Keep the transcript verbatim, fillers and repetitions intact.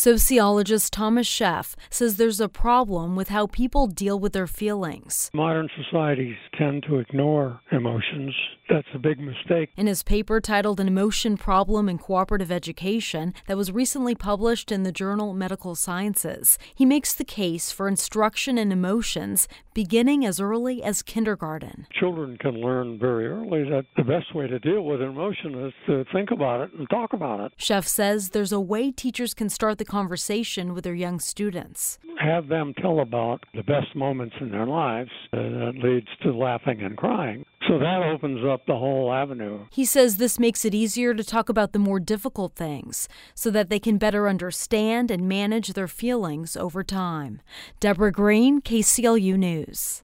Sociologist Thomas Sheff says there's a problem with how people deal with their feelings. Modern societies tend to ignore emotions. That's a big mistake. In his paper titled An Emotion Problem in Cooperative Education that was recently published in the journal Medical Sciences, he makes the case for instruction in emotions beginning as early as kindergarten. Children can learn very early that the best way to deal with an emotion is to think about it and talk about it. Sheff says there's a way teachers can start the conversation with their young students. Have them tell about the best moments in their lives uh, that leads to laughing and crying. So that opens up the whole avenue. He says this makes it easier to talk about the more difficult things so that they can better understand and manage their feelings over time. Deborah Green, K C L U News.